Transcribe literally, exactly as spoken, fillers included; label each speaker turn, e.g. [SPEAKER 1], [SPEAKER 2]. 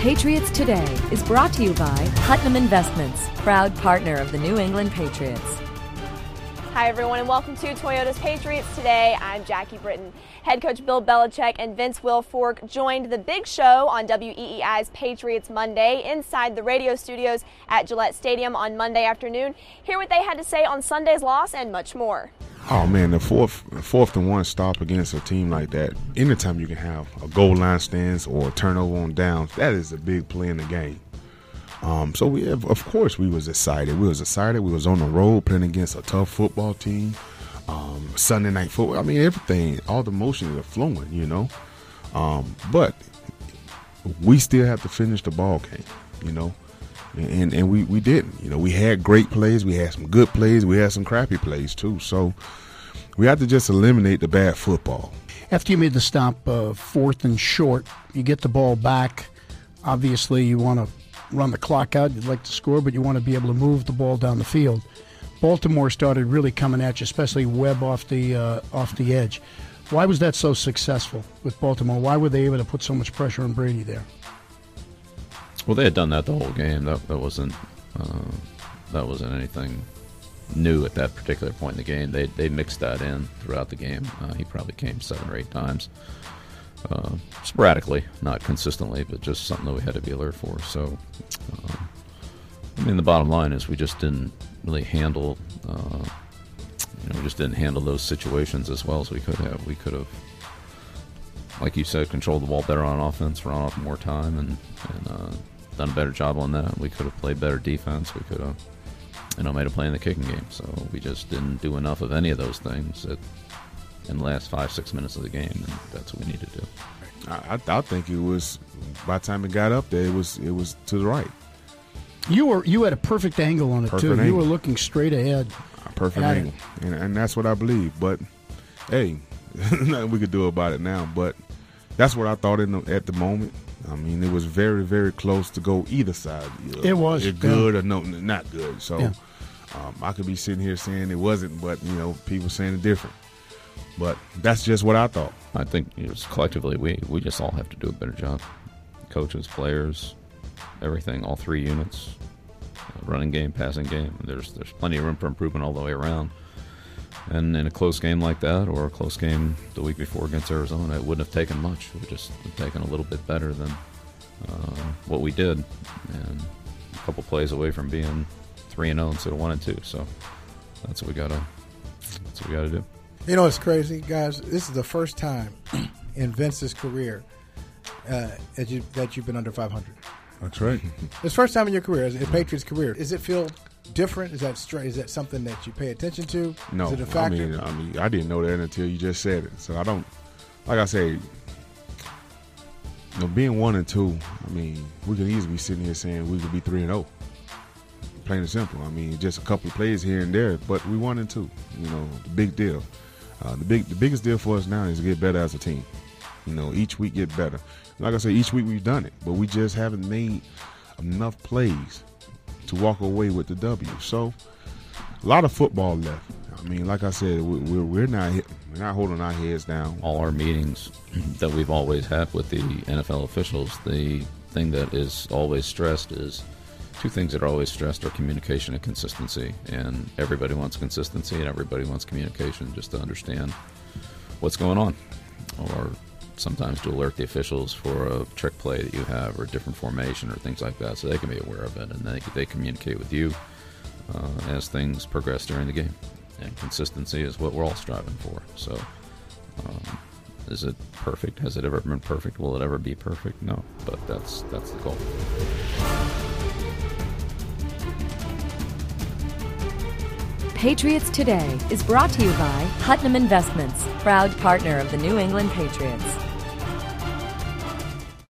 [SPEAKER 1] Patriots Today is brought to you by Putnam Investments, proud partner of the New England Patriots.
[SPEAKER 2] Hi everyone and welcome to Toyota's Patriots Today. I'm Jackie Britton. Head coach Bill Belichick and Vince Wilfork joined the big show on W E E I's Patriots Monday inside the radio studios at Gillette Stadium on Monday afternoon. Hear what they had to say on Sunday's loss and much more.
[SPEAKER 3] Oh man, the fourth fourth and one stop against a team like that, anytime you can have a goal line stance or a turnover on downs, that is a big play in the game. Um, so we have, of course, we was excited. We was excited. We was on the road playing against a tough football team. Um, Sunday night football. I mean, everything, all the motions are flowing, you know. Um, but we still have to finish the ball game, you know. And and we, we didn't. You know, we had great plays. We had some good plays. We had some crappy plays, too. So we had to just eliminate the bad football.
[SPEAKER 4] After you made the stop, uh, fourth and short, you get the ball back. Obviously, you want to run the clock out. You'd like to score, but you want to be able to move the ball down the field. Baltimore started really coming at you, especially Webb off the uh, off the edge. Why was that so successful with Baltimore? Why were they able to put so much pressure on Brady there?
[SPEAKER 5] Well, they had done that the whole game. That that wasn't uh, that wasn't anything new at that particular point in the game. They they mixed that in throughout the game. Uh, he probably came seven or eight times, uh, sporadically, not consistently, but just something that we had to be alert for. So, uh, I mean, the bottom line is we just didn't really handle, uh, you know, we just didn't handle those situations as well as we could have. We could have, like you said, controlled the ball better on offense, run off more time, and, and uh, done a better job on that. We could have played better defense. We could have, you know, made a play in the kicking game. So we just didn't do enough of any of those things at, in the last five, six minutes of the game, and that's what we need to do.
[SPEAKER 3] I, I think it was, by the time it got up there, it was it was to the right.
[SPEAKER 4] You were you had a perfect angle on it,
[SPEAKER 3] Perfect
[SPEAKER 4] too.
[SPEAKER 3] angle.
[SPEAKER 4] You were looking straight ahead.
[SPEAKER 3] A perfect
[SPEAKER 4] at
[SPEAKER 3] angle. And, and that's what I believe. But, hey, nothing we could do about it now. But that's what I thought in the, at the moment. I mean, it was very, very close to go either side. Uh,
[SPEAKER 4] It was,
[SPEAKER 3] It's good
[SPEAKER 4] yeah.
[SPEAKER 3] or no, not good. So
[SPEAKER 4] Yeah.
[SPEAKER 3] um, I could be sitting here saying it wasn't, but, you know, people saying it different. But that's just what I thought.
[SPEAKER 5] I think you know, collectively we, we just all have to do a better job. Coaches, players, everything, all three units, uh, running game, passing game. There's there's plenty of room for improvement all the way around. And in a close game like that, or a close game the week before against Arizona, it wouldn't have taken much. It would just have taken a little bit better than uh, what we did, and a couple plays away from being three and zero instead of one and two. So that's what we gotta that's what we gotta do.
[SPEAKER 6] You know, it's crazy, guys. This is the first time in Vince's career uh, that you that you've been under five hundred.
[SPEAKER 3] That's right.
[SPEAKER 6] It's the first time in your career, in Patriots' career. Does it feel different? Is that straight? Is that something that you pay attention to?
[SPEAKER 3] No,
[SPEAKER 6] Is it a
[SPEAKER 3] I
[SPEAKER 6] factor?
[SPEAKER 3] mean, I mean, I didn't know that until you just said it. So I don't, like I say, you know, being one and two. I mean, we could easily be sitting here saying we could be three and zero. Plain and simple. I mean, just a couple of plays here and there, but we one and two. You know, the big deal. Uh, the big, the biggest deal for us now is to get better as a team. You know, each week get better. Like I say, each week we've done it, but we just haven't made enough plays to walk away with the W. So, a lot of football left. I mean, like I said, we're we're not we're not holding our heads down.
[SPEAKER 5] All our meetings that we've always had with the N F L officials, the thing that is always stressed is two things that are always stressed are communication and consistency. And everybody wants consistency and everybody wants communication just to understand what's going on, or sometimes to alert the officials for a trick play that you have or a different formation or things like that, so they can be aware of it and they they communicate with you uh, as things progress during the game. And consistency is what we're all striving for. So, um, is it perfect? Has it ever been perfect? Will it ever be perfect? No, but that's that's the goal.
[SPEAKER 1] Patriots Today is brought to you by Putnam Investments, proud partner of the New England Patriots.